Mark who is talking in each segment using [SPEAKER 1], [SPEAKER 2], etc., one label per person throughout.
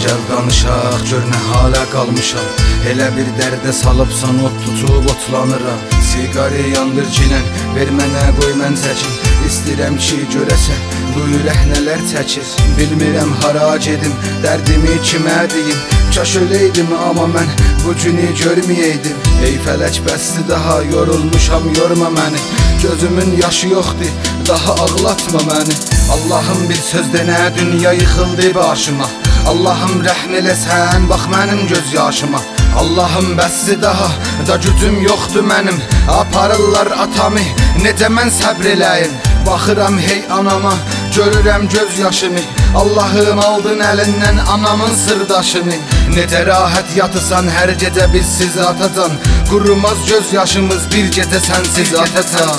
[SPEAKER 1] Gəl danışaq, gör nə halə qalmışam. Elə bir dərdə salıbsan, ot tutub otlanıram. Siqarı yandır cinən, ver mənə qoy mən çəkim. İstəyirəm ki görəsən, bu ürək nələr çəkir. Bilmirəm hara gedim, dərdimi kimə deyim. Kaş öləydim amma mən bu günü görməyəydim. Ey fələk bəsdir daha, yorulmuşam yorma məni. Gözümün yaşı yoxdur, daha ağlatma məni. Allahım bir söz denə, dünya yıxıldı başıma. Allahım rəhm eləsən, bax mənim göz yaşıma. Allahım bəsdir daha, da gücüm yoxdur mənim. Aparırlar atamı, necə mən səbr eləyim. Baxıram hey anama, görürəm göz yaşını. Allahım aldın əlindən anamın sırdaşını. Necə rahat yatısan, hər gecə bizsiz atacan. Qurumaz göz yaşımız, bir gecə sənsiz atacan.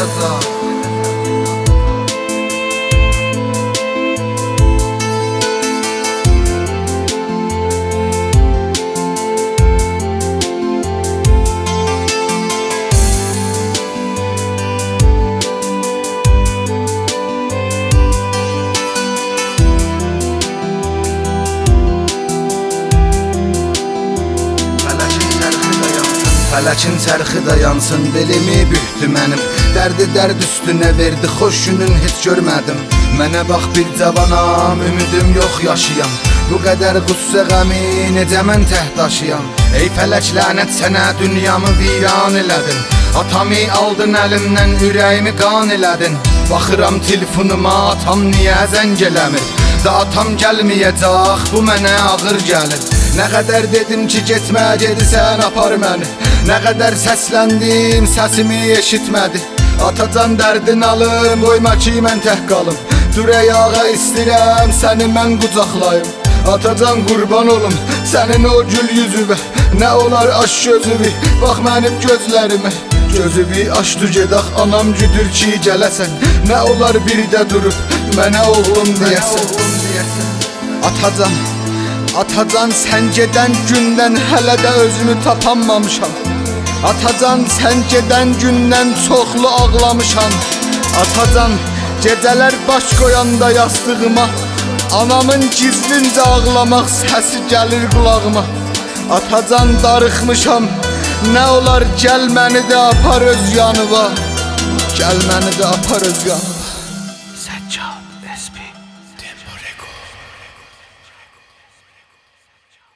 [SPEAKER 1] Fələkin çərxi də yansın, belimi bühtü mənim. Dərdi dərd üstünə verdi, xoş günün heç görmədim. Mənə bax bir cavanam, ümidim yox yaşayam. Bu qədər qüssə qəmi, necə mən təhtaşıyam. Ey fələk lənət sənə, dünyamı viran elədin. Atamı aldın əlimdən, ürəyimi qan elədin. Baxıram telefonuma, atam niyə zəng eləmir? Da atam gəlməyəcək, bu mənə ağır gəlir. Nə qədər dedim ki getmə, gedirsən apar məni. Nə qədər səsləndim, səsimi eşitmədi. Atacan dərdin alım, qoyma ki mən tək qalım. Dur ayağa istəyirəm, səni mən qucaqlayım. Atacan qurban olum, sənin o gül yüzüvə. Nə olar aç gözüvü, bax mənim gözlərimə. Gözüvü açdı gedək, anam güdür ki gələsən. Nə olar bir də durub, mənə oğlum deyəsən. Atacan, Atacan sən gedən gündən hələ də özümü tapanmamışam. Atacan sən gedən gündən çoxlu ağlamışam. Atacan gecələr baş qoyanda yastığıma, anamın gizlincə ağlamaq səsi gəlir qulağıma. Atacan darıxmışam, nə olar gəl məni də apar öz yanıma. Gəl məni də apar öz yanıma. Səccad SP